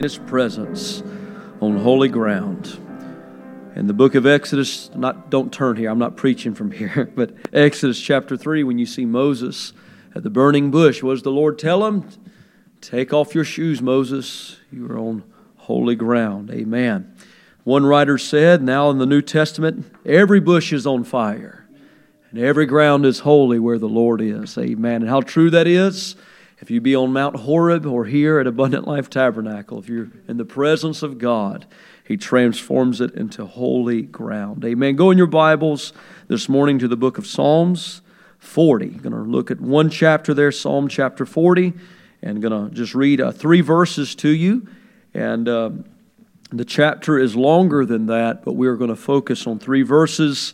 His presence on holy ground. In the book of Exodus, don't turn here, I'm not preaching from here, but Exodus chapter 3, when you see Moses at the burning bush, what does the Lord tell him? Take off your shoes, Moses, you are on holy ground. Amen. One writer said, now in the New Testament, every bush is on fire, and every ground is holy where the Lord is. Amen. And how true that is, if you be on Mount Horeb or here at Abundant Life Tabernacle, if you're in the presence of God, He transforms it into holy ground. Amen. Go in your Bibles this morning to the book of Psalms 40. I'm going to look at one chapter there, Psalm chapter 40, and going to just read 3 verses to you. And the chapter is longer than that, but we're going to focus on 3 verses.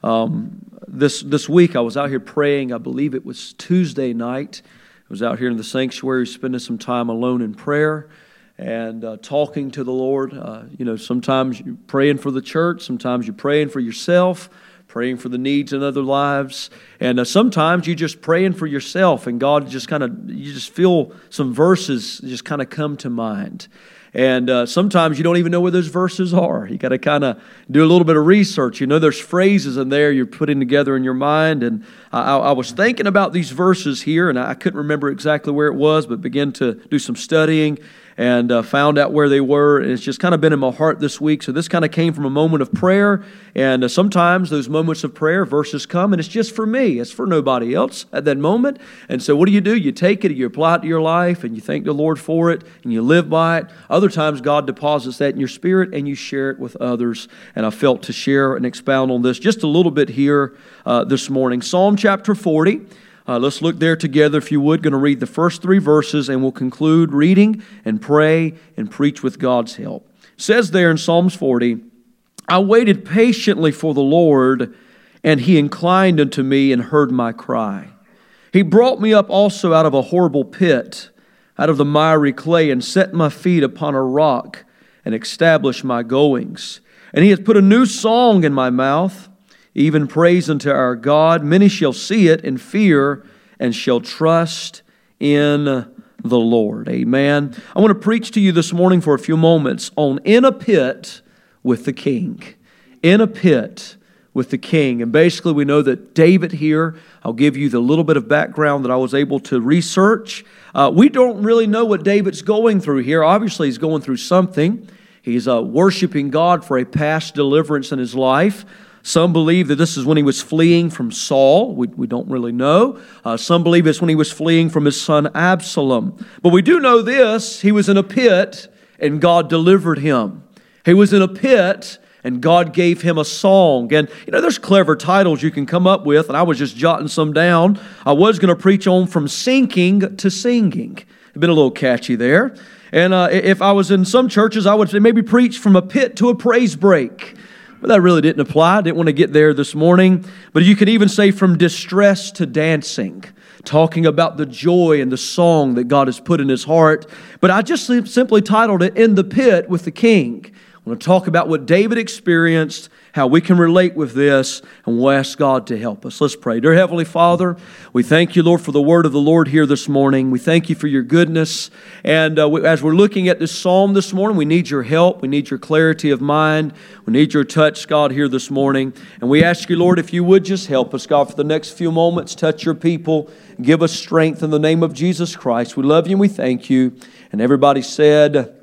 This week I was out here praying. I believe it was Tuesday night. I was out here in the sanctuary spending some time alone in prayer and talking to the Lord. Sometimes you're praying for the church, sometimes you're praying for yourself, praying for the needs in other lives, and sometimes you're just praying for yourself, and God just you just feel some verses just kind of come to mind. And sometimes you don't even know where those verses are. You got to kind of do a little bit of research. You know, there's phrases in there you're putting together in your mind. And I was thinking about these verses here, and I couldn't remember exactly where it was, but began to do some studying and found out where they were. And it's just kind of been in my heart this week. So this kind of came from a moment of prayer. And sometimes those moments of prayer, verses come, and it's just for me. It's for nobody else at that moment. And so what do? You take it, you apply it to your life, and you thank the Lord for it, and you live by it. Other times God deposits that in your spirit, and you share it with others. And I felt to share and expound on this just a little bit here this morning. Psalm chapter 40. Let's look there together, if you would. Going to read the first 3 verses, and we'll conclude reading and pray and preach with God's help. It says there in Psalms 40, I waited patiently for the Lord, and He inclined unto me and heard my cry. He brought me up also out of a horrible pit, out of the miry clay, and set my feet upon a rock, and established my goings. And He hath put a new song in my mouth, even praise unto our God. Many shall see it and fear, and shall trust in the Lord. Amen. I want to preach to you this morning for a few moments on In a Pit with the King. In a Pit with the King. And basically we know that David here, I'll give you the little bit of background that I was able to research. We don't really know what David's going through here. Obviously he's going through something. He's worshiping God for a past deliverance in his life. Some believe that this is when he was fleeing from Saul. We don't really know. Some believe it's when he was fleeing from his son Absalom. But we do know this, he was in a pit and God delivered him. He was in a pit and God gave him a song. And there's clever titles you can come up with, and I was just jotting some down. I was going to preach on From Sinking to Singing. It's been a little catchy there. And if I was in some churches, I would say maybe preach From a Pit to a Praise Break. But that really didn't apply. I didn't want to get there this morning. But you could even say From Distress to Dancing, talking about the joy and the song that God has put in his heart. But I just simply titled it In the Pit with the King. I want to talk about what David experienced, how we can relate with this, and we'll ask God to help us. Let's pray. Dear Heavenly Father, we thank you, Lord, for the word of the Lord here this morning. We thank you for your goodness. And as we're looking at this psalm this morning, we need your help. We need your clarity of mind. We need your touch, God, here this morning. And we ask you, Lord, if you would just help us, God, for the next few moments. Touch your people. Give us strength in the name of Jesus Christ. We love you and we thank you. And everybody said,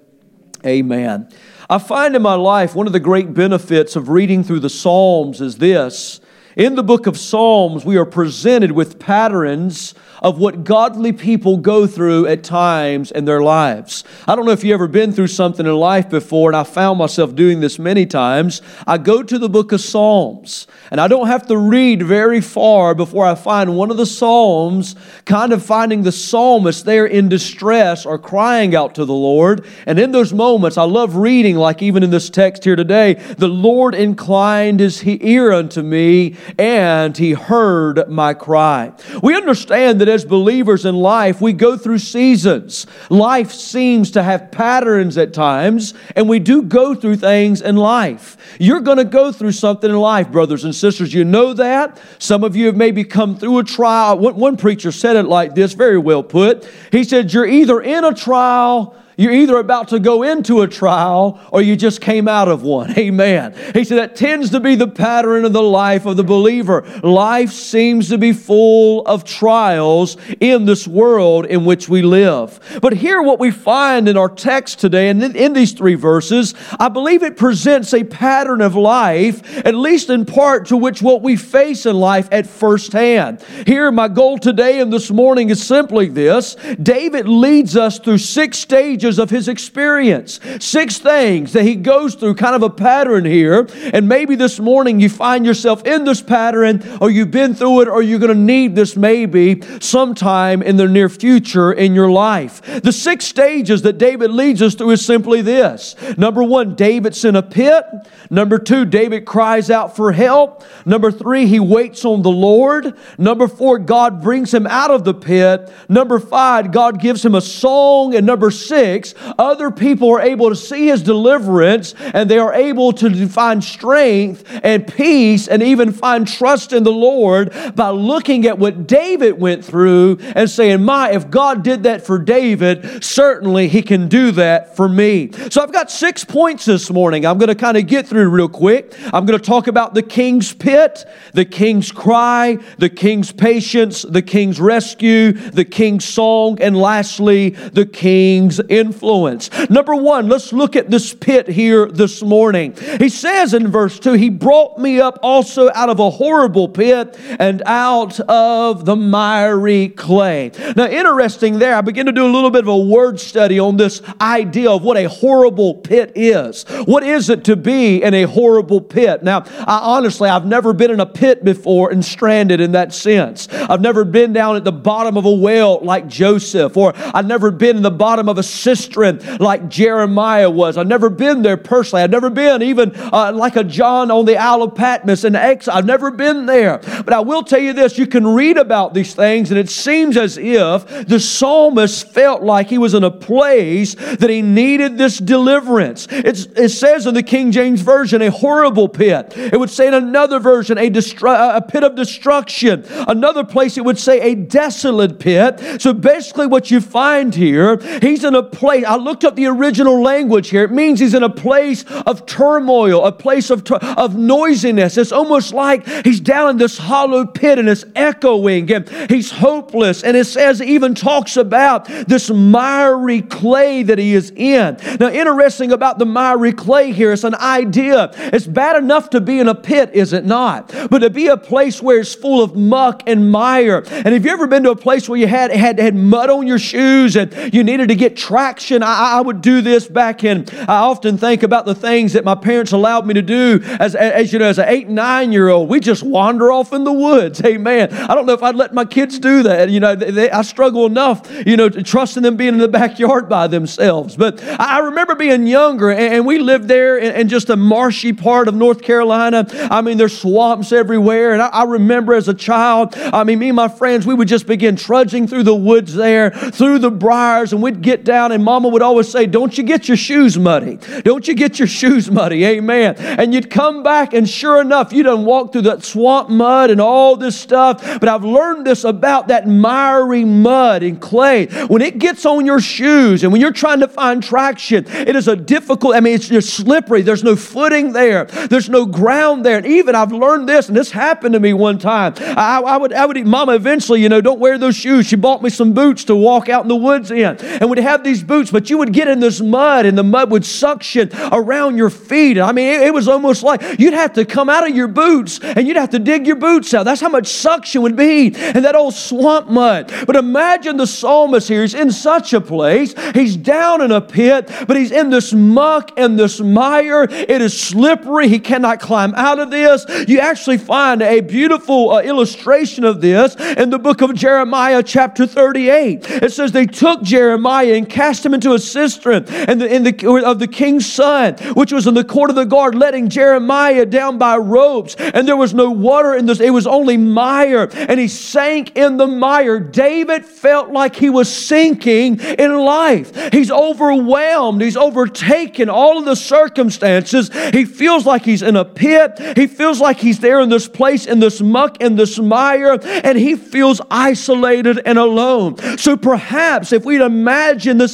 amen. I find in my life one of the great benefits of reading through the Psalms is this. In the book of Psalms, we are presented with patterns of what godly people go through at times in their lives. I don't know if you've ever been through something in life before, and I found myself doing this many times. I go to the book of Psalms, and I don't have to read very far before I find one of the Psalms, kind of finding the psalmist there in distress or crying out to the Lord. And in those moments, I love reading, like even in this text here today, the Lord inclined His ear unto me, and He heard my cry. We understand that as believers in life, we go through seasons. Life seems to have patterns at times, and we do go through things in life. You're going to go through something in life, brothers and sisters. You know that. Some of you have maybe come through a trial. One preacher said it like this, very well put. He said, you're either in a trial, You're either about to go into a trial or you just came out of one. Amen. He said that tends to be the pattern of the life of the believer. Life seems to be full of trials in this world in which we live. But here what we find in our text today, and in these 3 verses, I believe it presents a pattern of life, at least in part to which what we face in life at first hand. Here, my goal today and this morning is simply this. David leads us through 6 stages of his experience. 6 things that he goes through, kind of a pattern here. And maybe this morning you find yourself in this pattern, or you've been through it, or you're going to need this maybe sometime in the near future in your life. The 6 stages that David leads us through is simply this. Number 1, David's in a pit. Number 2, David cries out for help. Number 3, he waits on the Lord. Number 4, God brings him out of the pit. Number 5, God gives him a song. And number 6, other people are able to see his deliverance, and they are able to find strength and peace and even find trust in the Lord by looking at what David went through and saying, if God did that for David, certainly He can do that for me. So I've got 6 points this morning I'm going to kind of get through real quick. I'm going to talk about the king's pit, the king's cry, the king's patience, the king's rescue, the king's song, and lastly, the king's influence. Number 1, let's look at this pit here this morning. He says in verse 2, He brought me up also out of a horrible pit and out of the miry clay. Now, interesting there, I begin to do a little bit of a word study on this idea of what a horrible pit is. What is it to be in a horrible pit? Now, I've never been in a pit before and stranded in that sense. I've never been down at the bottom of a well like Joseph, or I've never been in the bottom of a cistern like Jeremiah was. I've never been there personally. I've never been even like a John on the Isle of Patmos in exile. I've never been there. But I will tell you this, you can read about these things, and it seems as if the psalmist felt like he was in a place that he needed this deliverance. It says in the King James Version, a horrible pit. It would say in another version, a pit of destruction. Another place it would say a desolate pit. So basically what you find here, he's in a place, I looked up the original language here, it means he's in a place of turmoil, a place of noisiness. It's almost like he's down in this hollow pit and it's echoing and he's hopeless. And it says, it even talks about this miry clay that he is in. Now, interesting about the miry clay here, it's an idea. It's bad enough to be in a pit, is it not? But to be a place where it's full of muck and mire. And have you ever been to a place where you had mud on your shoes and you needed to get traction? I would do this back in, I often think about the things that my parents allowed me to do as you know, as an 8 and 9-year-old. We just wander off in the woods. Amen. I don't know if I'd let my kids do that. You know, I struggle enough, trusting them being in the backyard by themselves. But I remember being younger, and we lived there in just a marshy part of North Carolina. I mean, there's swamps everywhere. And I remember as a child, me and my friends, we would just begin trudging through the woods there, through the briars, and we'd get down, and Mama would always say, don't you get your shoes muddy. Don't you get your shoes muddy. Amen. And you'd come back, and sure enough, you done walked through that swamp mud and all this stuff. But I've learned this about that miry mud and clay. When it gets on your shoes, and when you're trying to find traction, it is a difficult, it's just slippery. There's no footing there. There's no ground there. And even I've learned this, and this happened to me one time. I would Mama eventually, don't wear those shoes. She bought me some boots to walk out in the woods in. And would have these boots, but you would get in this mud, and the mud would suction around your feet. It was almost like you'd have to come out of your boots, and you'd have to dig your boots out. That's how much suction would be in that old swamp mud. But imagine the psalmist here. He's in such a place. He's down in a pit, but he's in this muck and this mire. It is slippery. He cannot climb out of this. You actually find a beautiful illustration of this in the book of Jeremiah chapter 38. It says they took Jeremiah and cast him into a cistern of the king's son, which was in the court of the guard, letting Jeremiah down by ropes. And there was no water in this. It was only mire. And he sank in the mire. David felt like he was sinking in life. He's overwhelmed. He's overtaken all of the circumstances. He feels like he's in a pit. He feels like he's there in this place, in this muck, in this mire, and he feels isolated and alone. So perhaps if we'd imagine this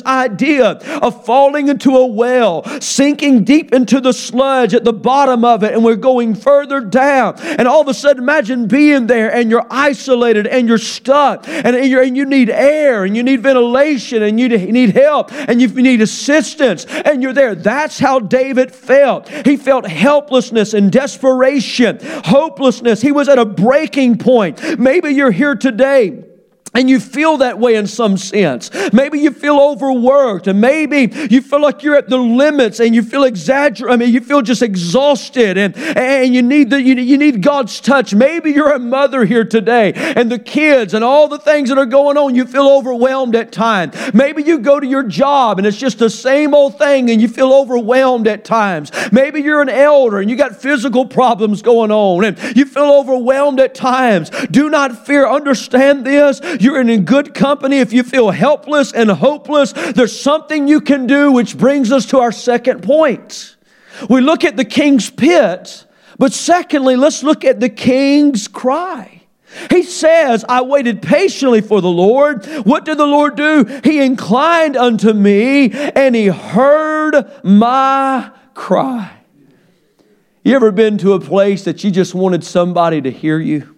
idea of falling into a well, sinking deep into the sludge at the bottom of it, and we're going further down. And all of a sudden, imagine being there and you're isolated and you're stuck and you need air and you need ventilation and you need help and you need assistance and you're there. That's how David felt. He felt helplessness and desperation, hopelessness. He was at a breaking point. Maybe you're here today and you feel that way in some sense. Maybe you feel overworked, and maybe you feel like you're at the limits, and you feel you feel just exhausted, and you need God's touch. Maybe you're a mother here today, and the kids and all the things that are going on, you feel overwhelmed at times. Maybe you go to your job, and it's just the same old thing, and you feel overwhelmed at times. Maybe you're an elder, and you got physical problems going on, and you feel overwhelmed at times. Do not fear. Understand this. You're in good company. If you feel helpless and hopeless, there's something you can do, which brings us to our second point. We look at the king's pit, but secondly, let's look at the king's cry. He says, I waited patiently for the Lord. What did the Lord do? He inclined unto me and He heard my cry. You ever been to a place that you just wanted somebody to hear you?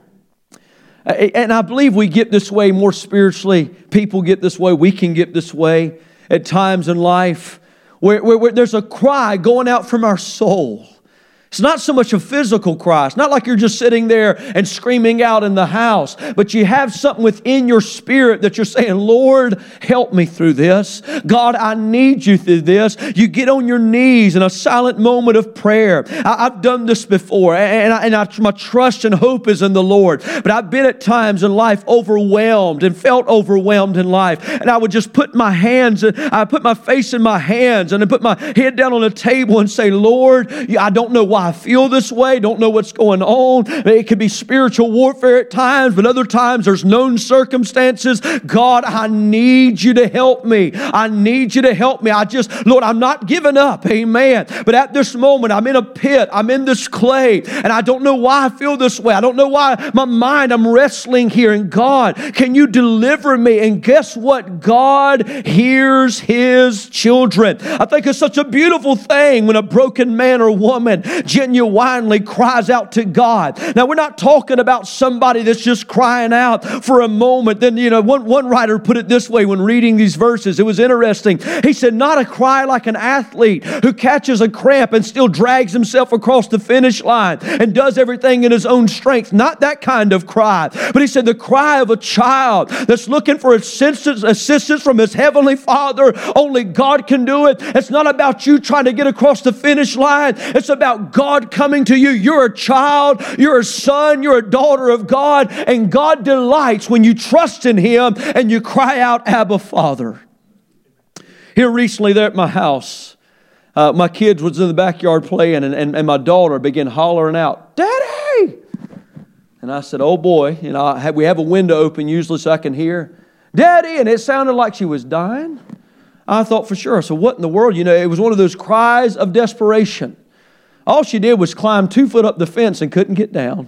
And I believe we get this way more spiritually. People get this way. We can get this way at times in life where there's a cry going out from our soul. It's not so much a physical cry. It's not like you're just sitting there and screaming out in the house, but you have something within your spirit that you're saying, Lord, help me through this. God, I need you through this. You get on your knees in a silent moment of prayer. I've done this before, and my trust and hope is in the Lord. But I've been at times in life overwhelmed and felt overwhelmed in life. And I would just put my face in my hands and then put my head down on a table and say, Lord, I don't know why I feel this way, don't know what's going on. It could be spiritual warfare at times, but other times there's known circumstances. God, I need you to help me. I need you to help me. Lord, I'm not giving up. Amen. But at this moment, I'm in a pit. I'm in this clay, and I don't know why I feel this way. I don't know why I'm wrestling here. And God, can you deliver me? And guess what? God hears His children. I think it's such a beautiful thing when a broken man or woman genuinely cries out to God. Now, we're not talking about somebody that's just crying out for a moment. Then, one writer put it this way when reading these verses. It was interesting. He said, not a cry like an athlete who catches a cramp and still drags himself across the finish line and does everything in his own strength. Not that kind of cry. But he said the cry of a child that's looking for assistance from his heavenly Father. Only God can do it. It's not about you trying to get across the finish line. It's about God coming to you. You're a child, you're a son, you're a daughter of God, and God delights when you trust in Him and you cry out, Abba, Father. Here recently there at my house, my kids was in the backyard playing, and my daughter began hollering out, Daddy! And I said, oh boy, we have a window open usually so I can hear, Daddy! And it sounded like she was dying. I thought for sure. So what in the world? It was one of those cries of desperation. All she did was climb 2 foot up the fence and couldn't get down.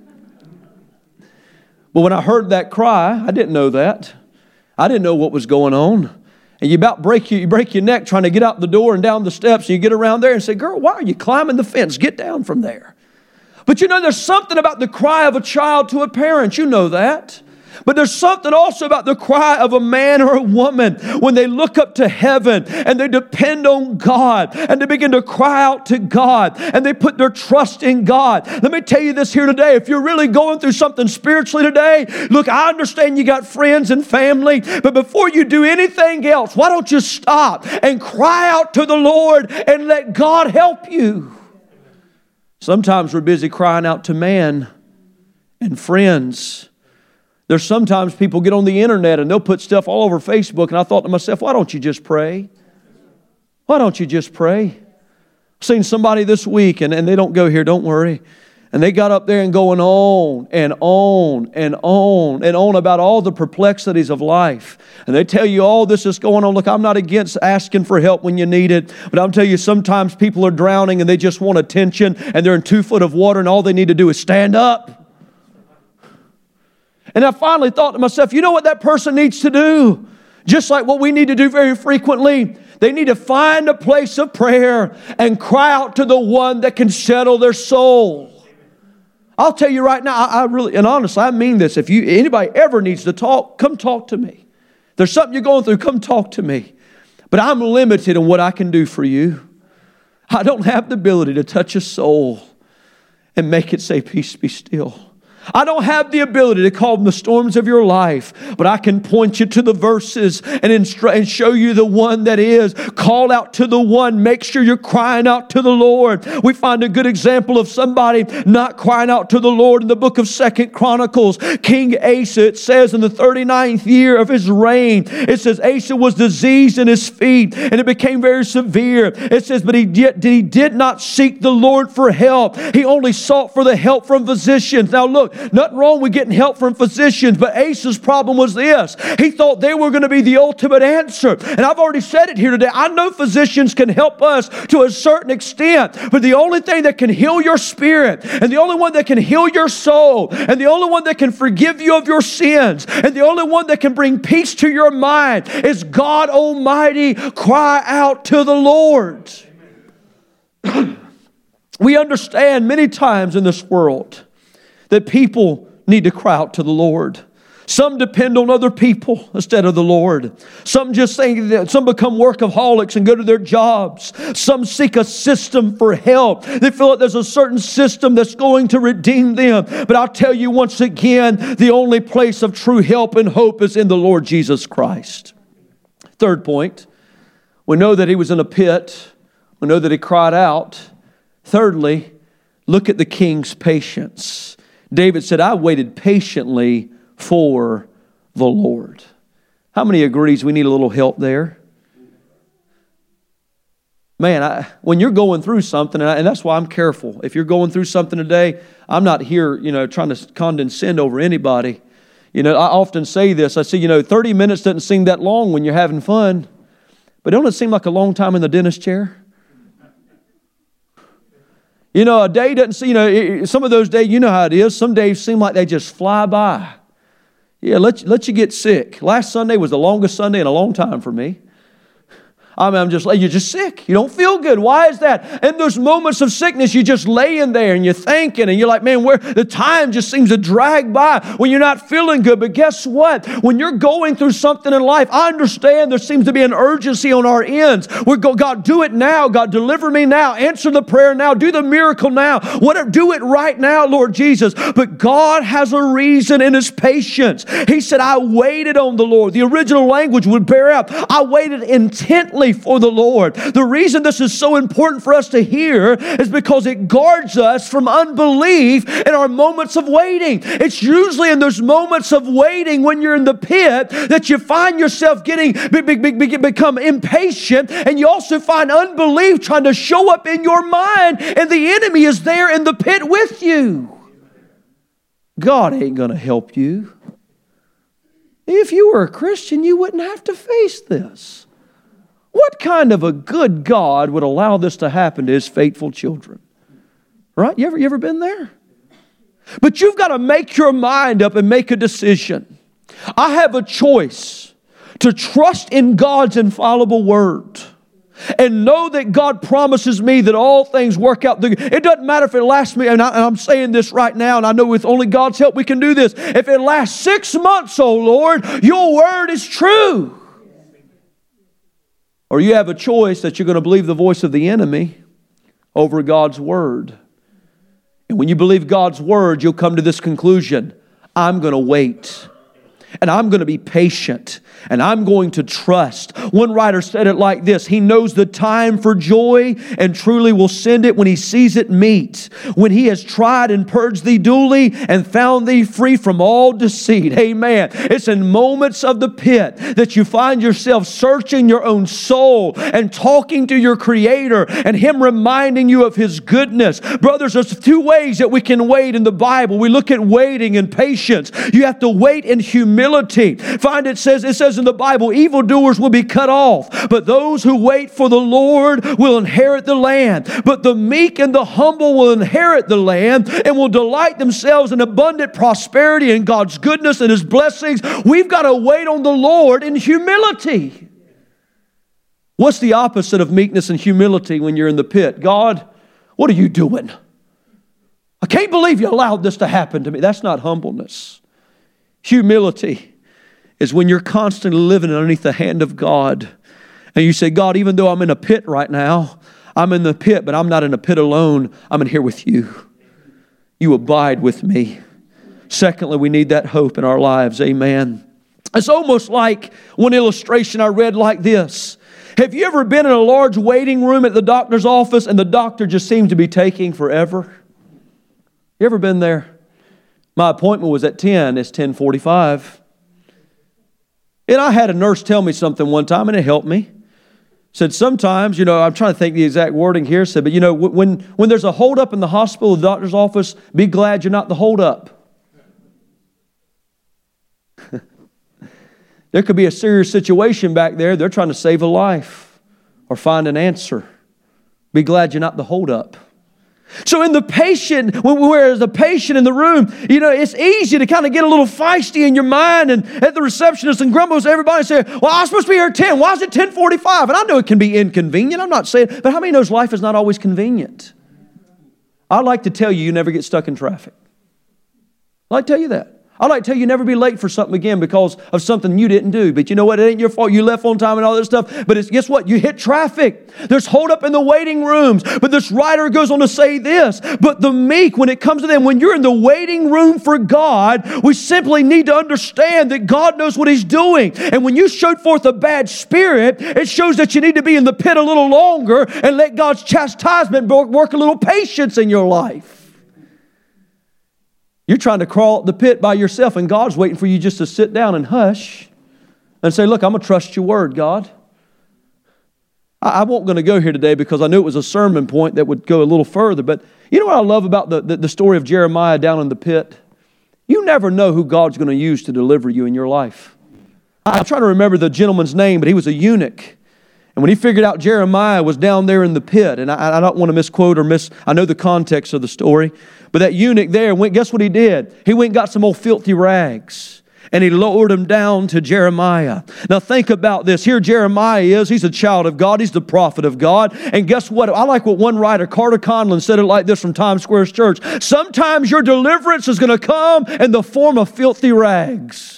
But when I heard that cry, I didn't know that. I didn't know what was going on. And you about break your neck trying to get out the door and down the steps, and you get around there and say, girl, why are you climbing the fence? Get down from there. But there's something about the cry of a child to a parent. You know that. But there's something also about the cry of a man or a woman when they look up to heaven and they depend on God and they begin to cry out to God and they put their trust in God. Let me tell you this here today. If you're really going through something spiritually today, look, I understand you got friends and family, but before you do anything else, why don't you stop and cry out to the Lord and let God help you? Sometimes we're busy crying out to man and friends. There's sometimes people get on the internet and they'll put stuff all over Facebook, and I thought to myself, why don't you just pray? Why don't you just pray? I've seen somebody this week, and they don't go here, don't worry. And they got up there and going on and on and on and on about all the perplexities of life. And they tell you all this is going on. Look, I'm not against asking for help when you need it. But I'm telling you, sometimes people are drowning and they just want attention, and they're in 2 foot of water, and all they need to do is stand up. And I finally thought to myself, you know what that person needs to do? Just like what we need to do very frequently, they need to find a place of prayer and cry out to the one that can settle their soul. I'll tell you right now, I really, and honestly, I mean this. If anybody ever needs to talk, come talk to me. If there's something you're going through, come talk to me. But I'm limited in what I can do for you. I don't have the ability to touch a soul and make it say, peace be still. I don't have the ability to calm the storms of your life, but I can point you to the verses and show you the one that is. Call out to the one. Make sure you're crying out to the Lord. We find a good example of somebody not crying out to the Lord in the book of 2 Chronicles. King Asa, it says in the 39th year of his reign, it says Asa was diseased in his feet and it became very severe. It says, but he did not seek the Lord for help. He only sought for the help from physicians. Now look, nothing wrong with getting help from physicians, but Asa's problem was this. He thought they were going to be the ultimate answer. And I've already said it here today. I know physicians can help us to a certain extent, but the only thing that can heal your spirit, and the only one that can heal your soul, and the only one that can forgive you of your sins, and the only one that can bring peace to your mind is God Almighty. Cry out to the Lord. We understand many times in this world that people need to cry out to the Lord. Some depend on other people instead of the Lord. Some just think that some become workaholics and go to their jobs. Some seek a system for help. They feel like there's a certain system that's going to redeem them. But I'll tell you once again, the only place of true help and hope is in the Lord Jesus Christ. Third point, we know that he was in a pit. We know that he cried out. Thirdly, look at the king's patience. David said, I waited patiently for the Lord. How many agrees we need a little help there? Man, when you're going through something, and that's why I'm careful. If you're going through something today, I'm not here, trying to condescend over anybody. I often say this. I say, 30 minutes doesn't seem that long when you're having fun. But don't it seem like a long time in the dentist chair? A day doesn't seem, some of those days, you know how it is. Some days seem like they just fly by. Yeah, let you get sick. Last Sunday was the longest Sunday in a long time for me. I'm just like, you're just sick. You don't feel good. Why is that? And those moments of sickness, you just laying there and you're thinking and you're like, man, where the time just seems to drag by when you're not feeling good. But guess what? When you're going through something in life, I understand there seems to be an urgency on our ends. God, do it now. God, deliver me now. Answer the prayer now. Do the miracle now. Whatever, do it right now, Lord Jesus. But God has a reason in His patience. He said, I waited on the Lord. The original language would bear out. I waited intently for the Lord. The reason this is so important for us to hear is because it guards us from unbelief in our moments of waiting. It's usually in those moments of waiting when you're in the pit that you find yourself become impatient, and you also find unbelief trying to show up in your mind, and the enemy is there in the pit with you. God ain't going to help you. If you were a Christian, you wouldn't have to face this. What kind of a good God would allow this to happen to His faithful children? Right? You ever been there? But you've got to make your mind up and make a decision. I have a choice to trust in God's infallible word and know that God promises me that all things work out. It doesn't matter if it lasts me, and I'm saying this right now, and I know with only God's help we can do this. If it lasts 6 months, oh Lord, your word is true. Or you have a choice that you're going to believe the voice of the enemy over God's word. And when you believe God's word, you'll come to this conclusion: I'm going to wait. And I'm going to be patient. And I'm going to trust. One writer said it like this: He knows the time for joy and truly will send it when He sees it meet. When He has tried and purged thee duly and found thee free from all deceit. Amen. It's in moments of the pit that you find yourself searching your own soul and talking to your Creator and Him reminding you of His goodness. Brothers, there's 2 ways that we can wait in the Bible. We look at waiting and patience. You have to wait in humility humility. It says in the Bible, evildoers will be cut off, but those who wait for the Lord will inherit the land. But the meek and the humble will inherit the land and will delight themselves in abundant prosperity and God's goodness and His blessings. We've got to wait on the Lord in humility. What's the opposite of meekness and humility when you're in the pit? God, what are you doing? I can't believe you allowed this to happen to me. That's not humbleness. Humility is when you're constantly living underneath the hand of God. And you say, God, even though I'm in a pit right now, I'm in the pit, but I'm not in a pit alone. I'm in here with you. You abide with me. Secondly, we need that hope in our lives. Amen. It's almost like one illustration I read like this. Have you ever been in a large waiting room at the doctor's office and the doctor just seems to be taking forever? You ever been there? My appointment was at 10. It's 10:45. And I had a nurse tell me something one time and it helped me. Said sometimes, I'm trying to think the exact wording here. Said, but when there's a holdup in the hospital, the doctor's office, be glad you're not the holdup. There could be a serious situation back there. They're trying to save a life or find an answer. Be glad you're not the holdup. So in the patient, whereas the patient in the room, it's easy to kind of get a little feisty in your mind and at the receptionist and grumble to everybody and say, well, I was supposed to be here at 10. Why is it 10:45? And I know it can be inconvenient. I'm not saying, but how many knows life is not always convenient? I'd like to tell you, you never get stuck in traffic. I'd like to tell you that. I'd like to tell you never be late for something again because of something you didn't do. But you know what? It ain't your fault. You left on time and all this stuff. But guess what? You hit traffic. There's hold up in the waiting rooms. But this writer goes on to say this. But the meek, when it comes to them, when you're in the waiting room for God, we simply need to understand that God knows what He's doing. And when you showed forth a bad spirit, it shows that you need to be in the pit a little longer and let God's chastisement work a little patience in your life. You're trying to crawl up the pit by yourself, and God's waiting for you just to sit down and hush and say, look, I'm going to trust your word, God. I won't going to go here today because I knew it was a sermon point that would go a little further. But you know what I love about the story of Jeremiah down in the pit? You never know who God's going to use to deliver you in your life. I'm trying to remember the gentleman's name, but he was a eunuch. And when he figured out Jeremiah was down there in the pit, and I don't want to misquote I know the context of the story, but that eunuch there guess what he did? He went and got some old filthy rags, and he lowered them down to Jeremiah. Now think about this. Here Jeremiah is. He's a child of God. He's the prophet of God. And guess what? I like what one writer, Carter Conlon, said it like this from Times Square Church. Sometimes your deliverance is going to come in the form of filthy rags.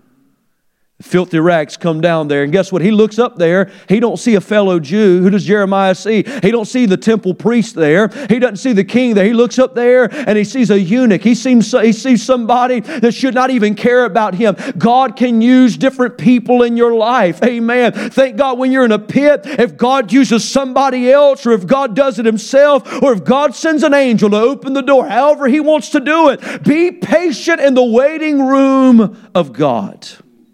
Filthy rags come down there, and guess what? He looks up there. He don't see a fellow Jew. Who does Jeremiah see? He don't see the temple priest there. He doesn't see the king there. He looks up there and he sees a eunuch. He sees somebody that should not even care about him. God can use different people in your life. Amen. Thank God when you're in a pit, if God uses somebody else, or if God does it Himself, or if God sends an angel to open the door, however He wants to do it, be patient in the waiting room of God.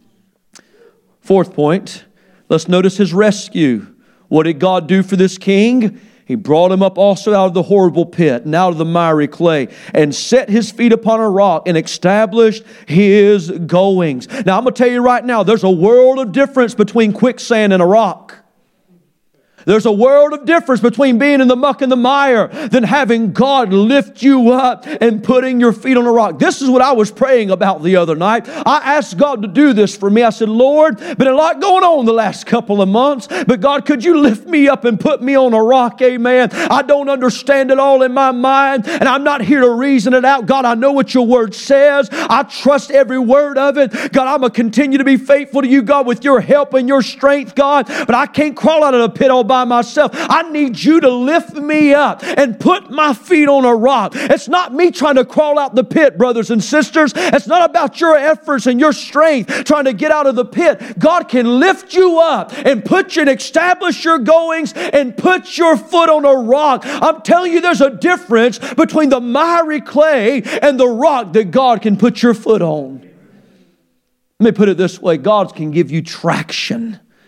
Fourth point, let's notice His rescue. What did God do for this king? He brought him up also out of the horrible pit and out of the miry clay and set his feet upon a rock and established his goings. Now I'm going to tell you right now, there's a world of difference between quicksand and a rock. There's a world of difference between being in the muck and the mire than having God lift you up and putting your feet on a rock. This is what I was praying about the other night. I asked God to do this for me. I said, Lord, been a lot going on the last couple of months, but God, could you lift me up and put me on a rock? Amen. I don't understand it all in my mind, and I'm not here to reason it out. God, I know what your word says. I trust every word of it. God, I'm going to continue to be faithful to you, God, with your help and your strength, God, but I can't crawl out of the pit all by myself. I need you to lift me up and put my feet on a rock. It's not me trying to crawl out the pit, brothers and sisters. It's not about your efforts and your strength trying to get out of the pit. God can lift you up and put you and establish your goings and put your foot on a rock. I'm telling you, there's a difference between the miry clay and the rock that God can put your foot on. Let me put it this way. God can give you traction.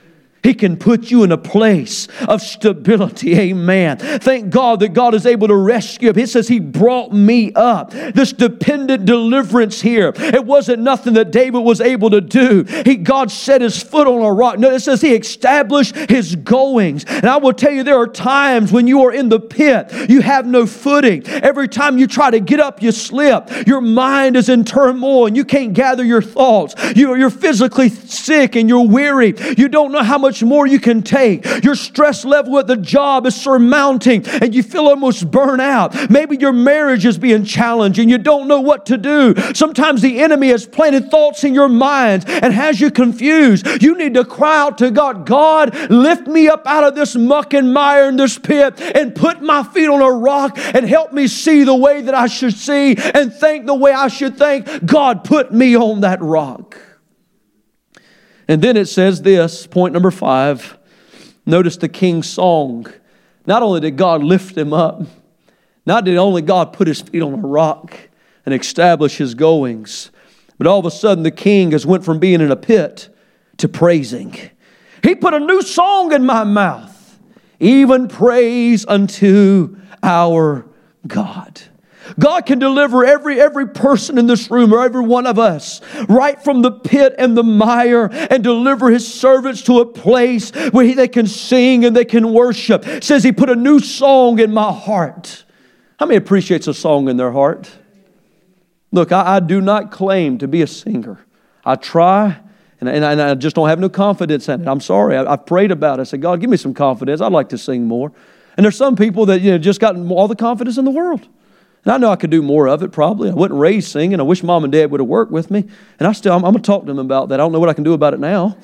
He can put you in a place of stability. Amen. Thank God that God is able to rescue him. It says He brought me up. This dependent deliverance here. It wasn't nothing that David was able to do. God set his foot on a rock. No, it says He established his goings. And I will tell you, there are times when you are in the pit, you have no footing. Every time you try to get up, you slip. Your mind is in turmoil and you can't gather your thoughts. You're physically sick and you're weary. You don't know how much more you can take. Your stress level at the job is surmounting and you feel almost burnt out. Maybe your marriage is being challenged and you don't know what to do. Sometimes the enemy has planted thoughts in your mind and has you confused. You need to cry out to God, God, lift me up out of this muck and mire in this pit and put my feet on a rock and help me see the way that I should see and think the way I should think. God, put me on that rock. And then it says this, point number 5. Notice the king's song. Not only did God lift him up, not did only God put his feet on a rock and establish his goings, but all of a sudden the king has went from being in a pit to praising. He put a new song in my mouth, even praise unto our God. God can deliver every person in this room or every one of us right from the pit and the mire and deliver His servants to a place where they can sing and they can worship. It says He put a new song in my heart. How many appreciates a song in their heart? Look, I do not claim to be a singer. I try and I just don't have no confidence in it. I'm sorry. I've prayed about it. I said, God, give me some confidence. I'd like to sing more. And there's some people that just got all the confidence in the world. And I know I could do more of it probably. I wasn't raised singing. I wish Mom and Dad would have worked with me. And I'm going to talk to them about that. I don't know what I can do about it now.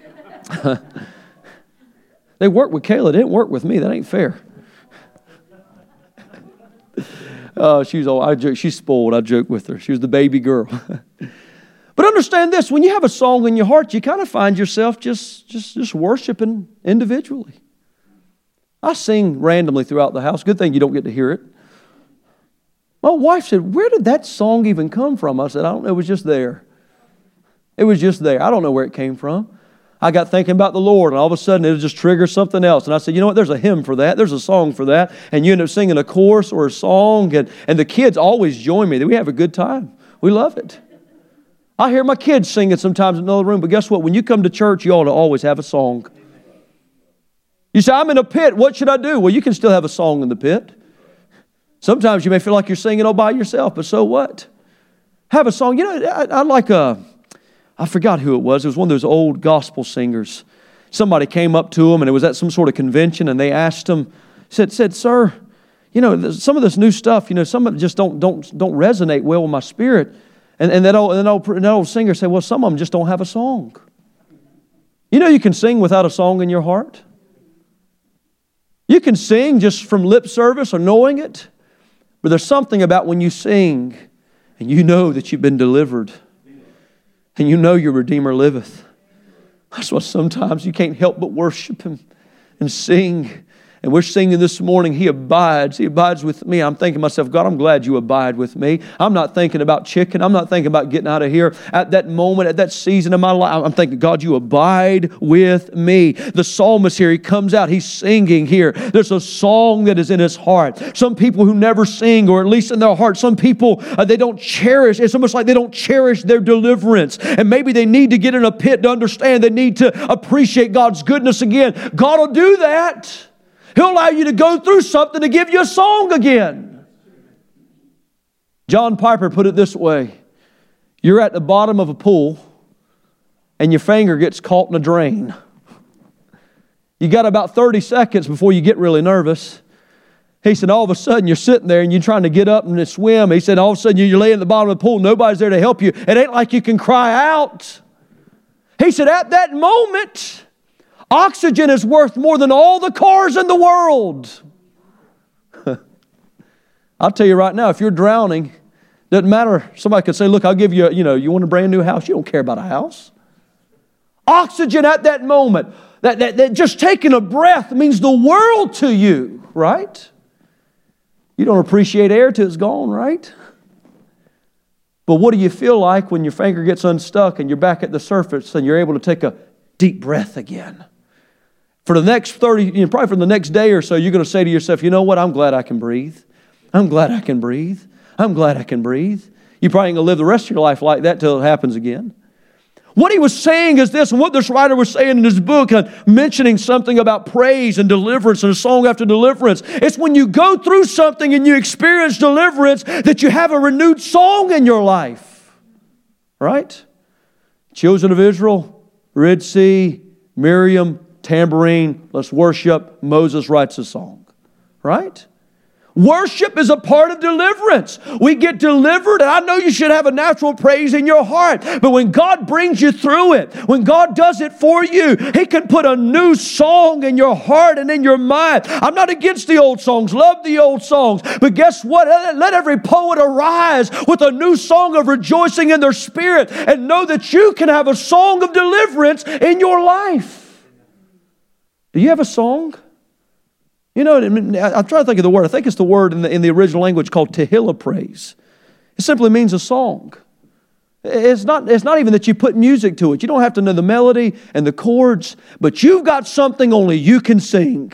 They worked with Kayla. They didn't work with me. That ain't fair. She's spoiled. I joke with her. She was the baby girl. But understand this. When you have a song in your heart, you kind of find yourself just worshiping individually. I sing randomly throughout the house. Good thing you don't get to hear it. My wife said, where did that song even come from? I said, I don't know. It was just there. It was just there. I don't know where it came from. I got thinking about the Lord, and all of a sudden it'll just trigger something else. And I said, you know what? There's a hymn for that. There's a song for that. And you end up singing a chorus or a song, and the kids always join me. We have a good time. We love it. I hear my kids singing sometimes in another room, but guess what? When you come to church, you ought to always have a song. You say, I'm in a pit. What should I do? Well, you can still have a song in the pit. Sometimes you may feel like you're singing all by yourself, but so what? Have a song. You know, I forgot who it was. It was one of those old gospel singers. Somebody came up to him, and it was at some sort of convention, and they asked him, said, sir, you know, some of this new stuff, you know, some of it just don't resonate well with my spirit. And that old singer said, well, some of them just don't have a song. You know, you can sing without a song in your heart. You can sing just from lip service or knowing it. But there's something about when you sing and you know that you've been delivered and you know your Redeemer liveth. That's why sometimes you can't help but worship Him and sing. And we're singing this morning, He abides with me. I'm thinking to myself, God, I'm glad you abide with me. I'm not thinking about chicken. I'm not thinking about getting out of here. At that moment, at that season of my life, I'm thinking, God, you abide with me. The psalmist here, he comes out, he's singing here. There's a song that is in his heart. Some people who never sing, or at least in their heart, some people, they don't cherish. It's almost like they don't cherish their deliverance. And maybe they need to get in a pit to understand. They need to appreciate God's goodness again. God will do that. He'll allow you to go through something to give you a song again. John Piper put it this way. You're at the bottom of a pool and your finger gets caught in a drain. You got about 30 seconds before you get really nervous. He said, all of a sudden you're sitting there and you're trying to get up and swim. He said, all of a sudden you're laying at the bottom of the pool. Nobody's there to help you. It ain't like you can cry out. He said, at that moment, oxygen is worth more than all the cars in the world. I'll tell you right now, if you're drowning, doesn't matter. Somebody could say, look, I'll give you, you want a brand new house? You don't care about a house. Oxygen at that moment, that just taking a breath means the world to you, right? You don't appreciate air till it's gone, right? But what do you feel like when your finger gets unstuck and you're back at the surface and you're able to take a deep breath again? For the next 30, probably for the next day or so, you're going to say to yourself, you know what? I'm glad I can breathe. I'm glad I can breathe. I'm glad I can breathe. You probably ain't going to live the rest of your life like that till it happens again. What he was saying is this, and what this writer was saying in his book, mentioning something about praise and deliverance and a song after deliverance. It's when you go through something and you experience deliverance that you have a renewed song in your life. Right? Children of Israel, Red Sea, Miriam, tambourine, let's worship. Moses writes a song. Right? Worship is a part of deliverance. We get delivered, and I know you should have a natural praise in your heart. But when God brings you through it, when God does it for you, He can put a new song in your heart and in your mind. I'm not against the old songs. Love the old songs. But guess what? Let every poet arise with a new song of rejoicing in their spirit and know that you can have a song of deliverance in your life. Do you have a song? You know, I'm trying to think of the word. I think it's the word in the original language called Tehillah praise. It simply means a song. It's not even that you put music to it. You don't have to know the melody and the chords, but you've got something only you can sing.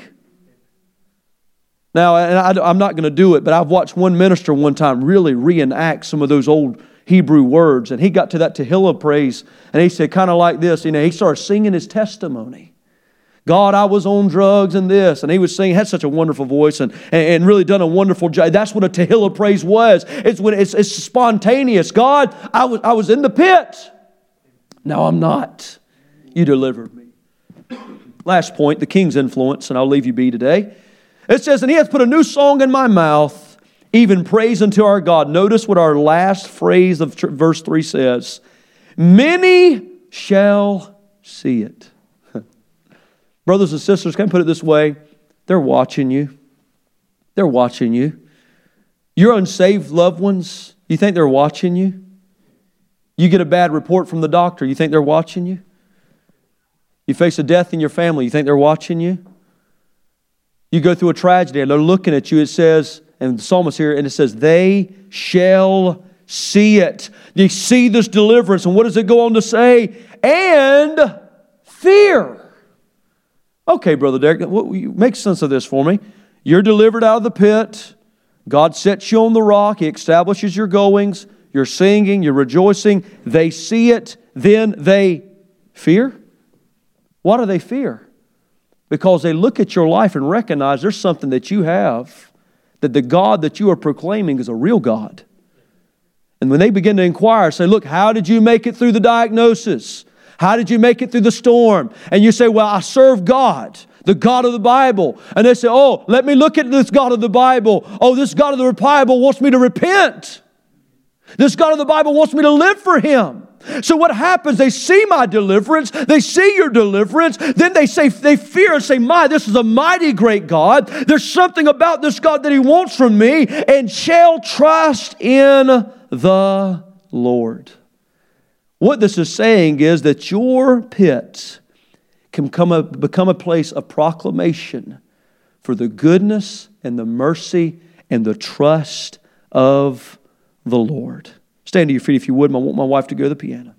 Now, and I'm not going to do it, but I've watched one minister one time really reenact some of those old Hebrew words, and he got to that Tehillah praise, and he said kind of like this, he started singing his testimony. God, I was on drugs and this. And he was singing, had such a wonderful voice and really done a wonderful job. That's what a Tehillah praise was. It's spontaneous. God, I was in the pit. Now I'm not. You delivered me. Last point, the king's influence, and I'll leave you be today. It says, and He hath put a new song in my mouth, even praise unto our God. Notice what our last phrase of verse 3 says. Many shall see it. Brothers and sisters, can I put it this way? They're watching you. They're watching you. Your unsaved loved ones, you think they're watching you? You get a bad report from the doctor, you think they're watching you? You face a death in your family, you think they're watching you? You go through a tragedy and they're looking at you, it says, and the psalmist here, and it says, they shall see it. You see this deliverance, and what does it go on to say? And fear. Okay, Brother Derek, make sense of this for me. You're delivered out of the pit. God sets you on the rock. He establishes your goings. You're singing. You're rejoicing. They see it. Then they fear. Why do they fear? Because they look at your life and recognize there's something that you have, that the God that you are proclaiming is a real God. And when they begin to inquire, say, look, how did you make it through the diagnosis? How did you make it through the storm? And you say, well, I serve God, the God of the Bible. And they say, oh, let me look at this God of the Bible. Oh, this God of the Bible wants me to repent. This God of the Bible wants me to live for Him. So what happens? They see my deliverance. They see your deliverance. Then they fear and say, my, this is a mighty great God. There's something about this God that He wants from me, and shall trust in the Lord. What this is saying is that your pit can become a place of proclamation for the goodness and the mercy and the trust of the Lord. Stand to your feet if you would. I want my wife to go to the piano.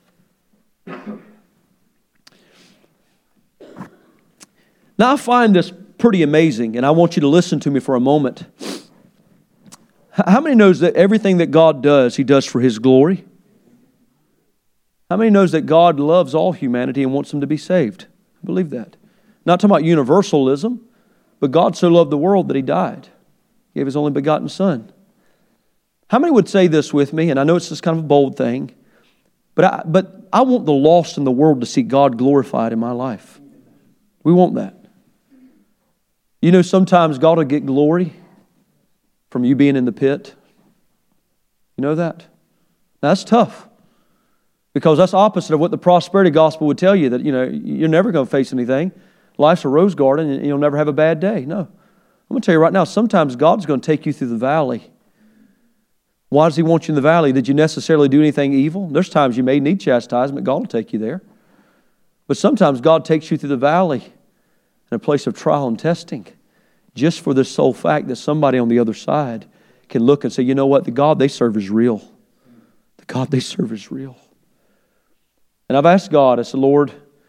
Now I find this pretty amazing, and I want you to listen to me for a moment. How many knows that everything that God does, He does for His glory? How many knows that God loves all humanity and wants them to be saved? I believe that. Not talking about universalism, but God so loved the world that He died. He gave His only begotten Son. How many would say this with me? And I know it's just kind of a bold thing, but I want the lost in the world to see God glorified in my life. We want that. You know, sometimes God will get glory from you being in the pit. You know that? Now, that's tough. Because that's opposite of what the prosperity gospel would tell you, that, you know, you're never going to face anything. Life's a rose garden and you'll never have a bad day. No. I'm going to tell you right now, sometimes God's going to take you through the valley. Why does He want you in the valley? Did you necessarily do anything evil? There's times you may need chastisement. God will take you there. But sometimes God takes you through the valley in a place of trial and testing, just for the sole fact that somebody on the other side can look and say, you know what? The God they serve is real. The God they serve is real. And I've asked God, I said, Lord,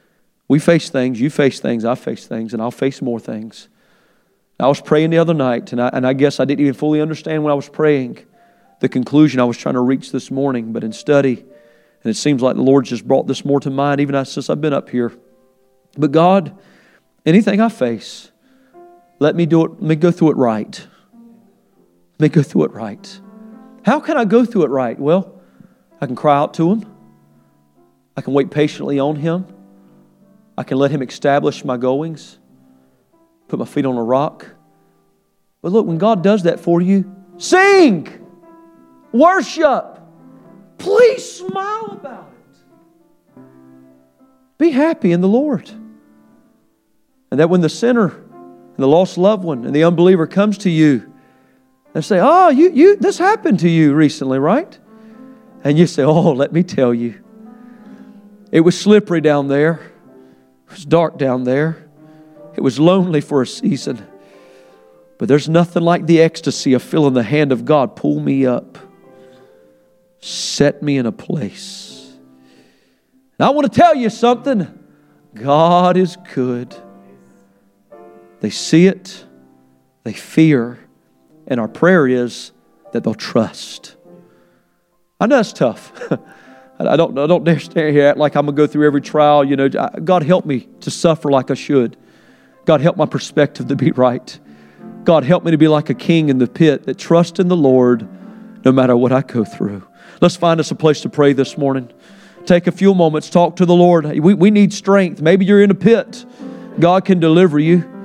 We face things, you face things, I face things, and I'll face more things. I was praying the other night, and I guess I didn't even fully understand when I was praying the conclusion I was trying to reach this morning, but in study, and it seems like the Lord's just brought this more to mind even since I've been up here. But God, anything I face, let me do it. Let me go through it right. Let me go through it right. How can I go through it right? Well, I can cry out to Him. I can wait patiently on Him. I can let Him establish my goings. Put my feet on a rock. But look, when God does that for you, sing! Worship! Please smile about it. Be happy in the Lord. And that when the sinner and the lost loved one and the unbeliever comes to you and say, oh, you this happened to you recently, right? And you say, oh, let me tell you. It was slippery down there. It was dark down there. It was lonely for a season. But there's nothing like the ecstasy of feeling the hand of God pull me up. Set me in a place. And I want to tell you something. God is good. They see it. They fear. And our prayer is that they'll trust. I know it's tough. I don't dare stand here act like I'm going to go through every trial. You know, God help me to suffer like I should. God help my perspective to be right. God help me to be like a king in the pit that trusts in the Lord no matter what I go through. Let's find us a place to pray this morning. Take a few moments, talk to the Lord. We need strength. Maybe you're in a pit. God can deliver you.